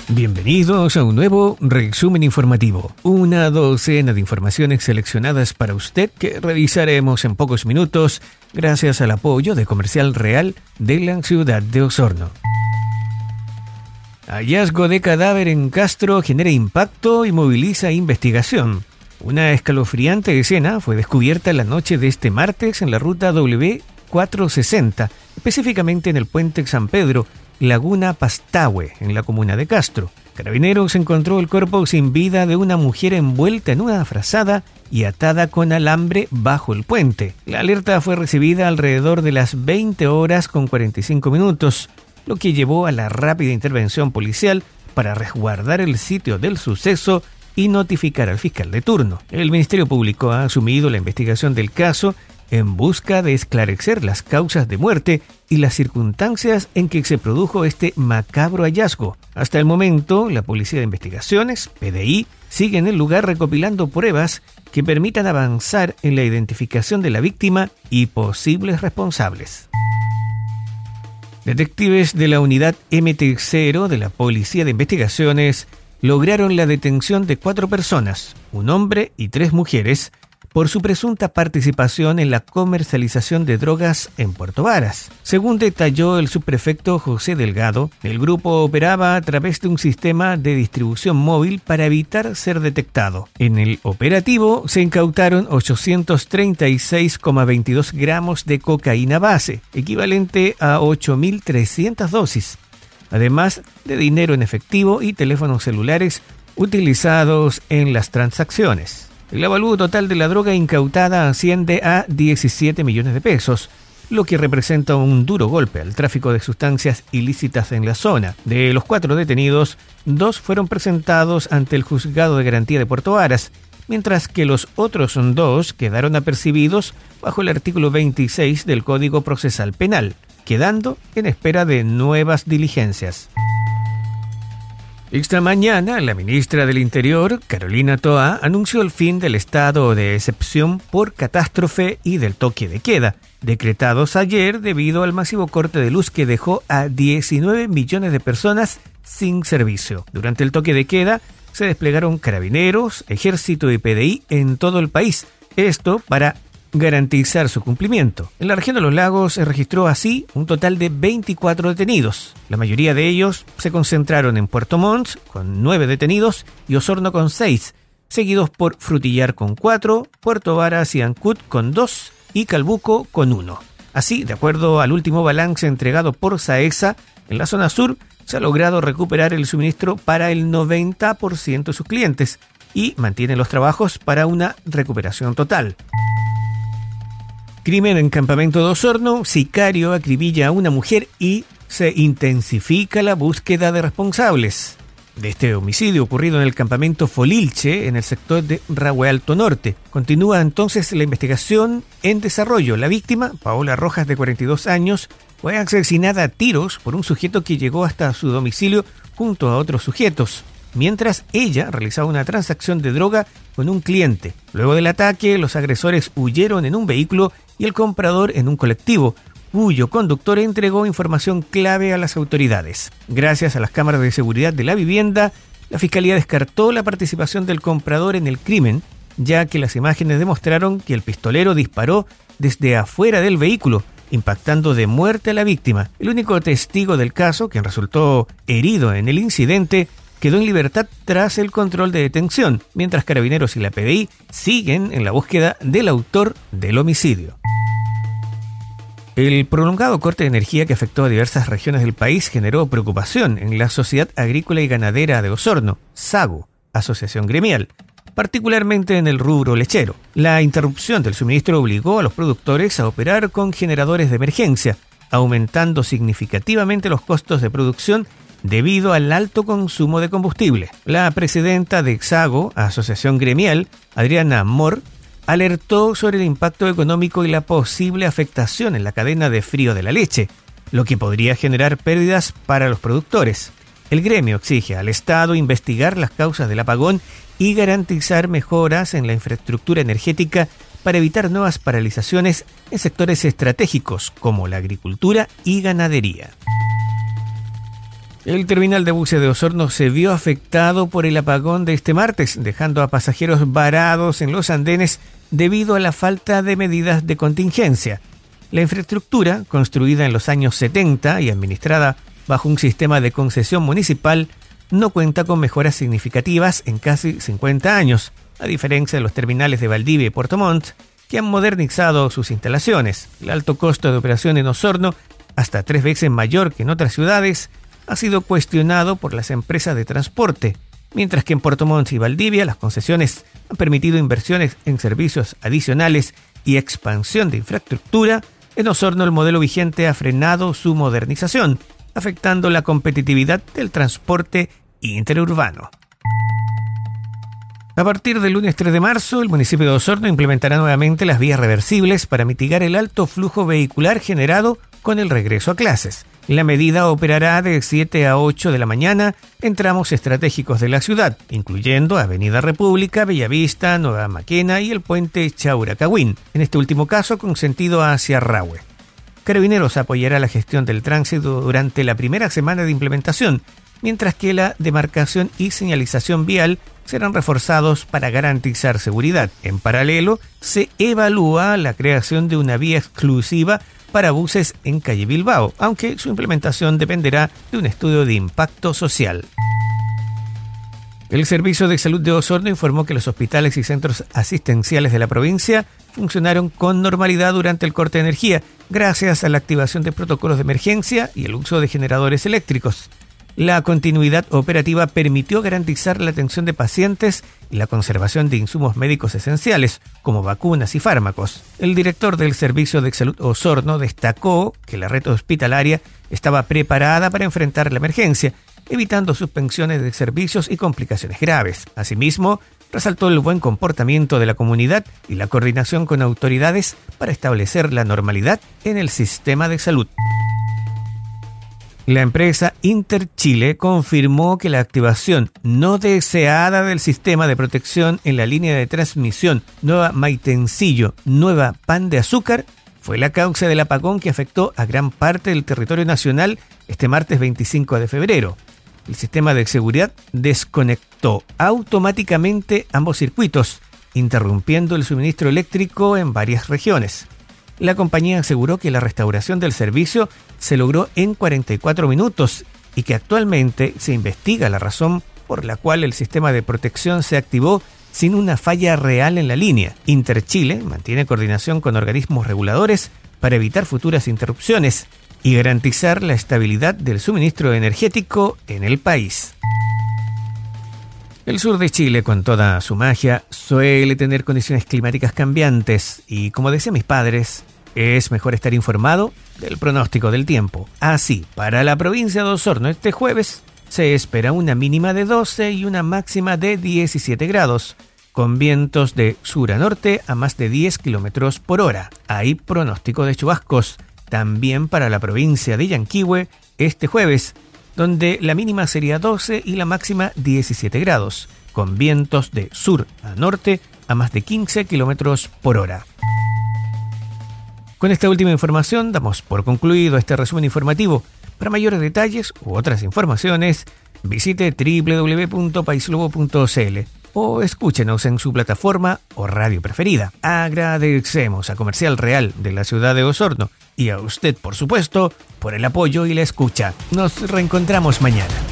Bienvenidos a un nuevo resumen informativo. Una docena de informaciones seleccionadas para usted que revisaremos en pocos minutos gracias al apoyo de Comercial Real de la ciudad de Osorno. Hallazgo de cadáver en Castro genera impacto y moviliza investigación. Una escalofriante escena fue descubierta la noche de este martes en la ruta W460, específicamente en el puente San Pedro, Laguna Pastahue, en la comuna de Castro. Carabineros encontró el cuerpo sin vida de una mujer envuelta en una frazada y atada con alambre bajo el puente. La alerta fue recibida alrededor de las 20:45, lo que llevó a la rápida intervención policial para resguardar el sitio del suceso y notificar al fiscal de turno. El Ministerio Público ha asumido la investigación del caso en busca de esclarecer las causas de muerte y las circunstancias en que se produjo este macabro hallazgo. Hasta el momento, la Policía de Investigaciones, PDI, sigue en el lugar recopilando pruebas que permitan avanzar en la identificación de la víctima y posibles responsables. Detectives de la unidad MT0 de la Policía de Investigaciones lograron la detención de 4 personas, un hombre y 3 mujeres, por su presunta participación en la comercialización de drogas en Puerto Varas. Según detalló el subprefecto José Delgado, el grupo operaba a través de un sistema de distribución móvil para evitar ser detectado. En el operativo se incautaron 836,22 gramos de cocaína base, equivalente a 8.300 dosis, además de dinero en efectivo y teléfonos celulares utilizados en las transacciones. El avalúo total de la droga incautada asciende a 17 millones de pesos, lo que representa un duro golpe al tráfico de sustancias ilícitas en la zona. De los 4 detenidos, 2 fueron presentados ante el Juzgado de Garantía de Puerto Varas, mientras que los otros 2 quedaron apercibidos bajo el artículo 26 del Código Procesal Penal, quedando en espera de nuevas diligencias. Esta mañana, la ministra del Interior, Carolina Toa, anunció el fin del estado de excepción por catástrofe y del toque de queda, decretados ayer debido al masivo corte de luz que dejó a 19 millones de personas sin servicio. Durante el toque de queda, se desplegaron carabineros, ejército y PDI en todo el país. Esto para garantizar su cumplimiento. En la región de los lagos se registró así un total de 24 detenidos. La mayoría de ellos se concentraron en Puerto Montt, con 9 detenidos, y Osorno con 6, seguidos por Frutillar con 4, Puerto Varas y Ancud con 2 y Calbuco con 1. Así, de acuerdo al último balance entregado por SAESA, en la zona sur se ha logrado recuperar el suministro para el 90% de sus clientes y mantiene los trabajos para una recuperación total. Crimen en Campamento de Osorno, sicario acribilla a una mujer y se intensifica la búsqueda de responsables de este homicidio ocurrido en el campamento Folilche, en el sector de Rahue Alto Norte. Continúa entonces la investigación en desarrollo. La víctima, Paola Rojas, de 42 años, fue asesinada a tiros por un sujeto que llegó hasta su domicilio junto a otros sujetos, mientras ella realizaba una transacción de droga con un cliente. Luego del ataque, los agresores huyeron en un vehículo y el comprador en un colectivo, cuyo conductor entregó información clave a las autoridades. Gracias a las cámaras de seguridad de la vivienda, la Fiscalía descartó la participación del comprador en el crimen, ya que las imágenes demostraron que el pistolero disparó desde afuera del vehículo, impactando de muerte a la víctima. El único testigo del caso, quien resultó herido en el incidente, quedó en libertad tras el control de detención, mientras Carabineros y la PDI siguen en la búsqueda del autor del homicidio. El prolongado corte de energía que afectó a diversas regiones del país generó preocupación en la Sociedad Agrícola y Ganadera de Osorno, SAGO, asociación gremial, particularmente en el rubro lechero. La interrupción del suministro obligó a los productores a operar con generadores de emergencia, aumentando significativamente los costos de producción debido al alto consumo de combustible. La presidenta de SAGO, asociación gremial, Adriana Mor, alertó sobre el impacto económico y la posible afectación en la cadena de frío de la leche, lo que podría generar pérdidas para los productores. El gremio exige al Estado investigar las causas del apagón y garantizar mejoras en la infraestructura energética para evitar nuevas paralizaciones en sectores estratégicos como la agricultura y ganadería. El terminal de buses de Osorno se vio afectado por el apagón de este martes, dejando a pasajeros varados en los andenes debido a la falta de medidas de contingencia. La infraestructura, construida en los años 70 y administrada bajo un sistema de concesión municipal, no cuenta con mejoras significativas en casi 50 años, a diferencia de los terminales de Valdivia y Puerto Montt, que han modernizado sus instalaciones. El alto costo de operación en Osorno, hasta 3 veces mayor que en otras ciudades, ha sido cuestionado por las empresas de transporte, mientras que en Puerto Montt y Valdivia las concesiones han permitido inversiones en servicios adicionales y expansión de infraestructura. En Osorno el modelo vigente ha frenado su modernización, afectando la competitividad del transporte interurbano. A partir del lunes 3 de marzo, el municipio de Osorno implementará nuevamente las vías reversibles para mitigar el alto flujo vehicular generado con el regreso a clases. La medida operará de 7 a 8 de la mañana en tramos estratégicos de la ciudad, incluyendo Avenida República, Bellavista, Nueva Maquena y el puente Chauracahuín, en este último caso con sentido hacia Rahue. Carabineros apoyará la gestión del tránsito durante la primera semana de implementación, mientras que la demarcación y señalización vial serán reforzados para garantizar seguridad. En paralelo, se evalúa la creación de una vía exclusiva para buses en calle Bilbao, aunque su implementación dependerá de un estudio de impacto social. El Servicio de Salud de Osorno informó que los hospitales y centros asistenciales de la provincia funcionaron con normalidad durante el corte de energía, gracias a la activación de protocolos de emergencia y el uso de generadores eléctricos. La continuidad operativa permitió garantizar la atención de pacientes y la conservación de insumos médicos esenciales, como vacunas y fármacos. El director del Servicio de Salud Osorno destacó que la red hospitalaria estaba preparada para enfrentar la emergencia, evitando suspensiones de servicios y complicaciones graves. Asimismo, resaltó el buen comportamiento de la comunidad y la coordinación con autoridades para establecer la normalidad en el sistema de salud. La empresa Interchile confirmó que la activación no deseada del sistema de protección en la línea de transmisión Nueva Maitencillo-Nueva Pan de Azúcar fue la causa del apagón que afectó a gran parte del territorio nacional este martes 25 de febrero. El sistema de seguridad desconectó automáticamente ambos circuitos, interrumpiendo el suministro eléctrico en varias regiones. La compañía aseguró que la restauración del servicio se logró en 44 minutos y que actualmente se investiga la razón por la cual el sistema de protección se activó sin una falla real en la línea. Interchile mantiene coordinación con organismos reguladores para evitar futuras interrupciones y garantizar la estabilidad del suministro energético en el país. El sur de Chile, con toda su magia, suele tener condiciones climáticas cambiantes y, como decían mis padres, es mejor estar informado del pronóstico del tiempo. Así, para la provincia de Osorno este jueves se espera una mínima de 12 y una máxima de 17 grados, con vientos de sur a norte a más de 10 kilómetros por hora. Hay pronóstico de chubascos también para la provincia de Yanquihue este jueves, donde la mínima sería 12 y la máxima 17 grados, con vientos de sur a norte a más de 15 kilómetros por hora. Con esta última información damos por concluido este resumen informativo. Para mayores detalles u otras informaciones, visite www.paislobo.cl o escúchenos en su plataforma o radio preferida. Agradecemos a Comercial Real de la ciudad de Osorno y a usted, por supuesto, por el apoyo y la escucha. Nos reencontramos mañana.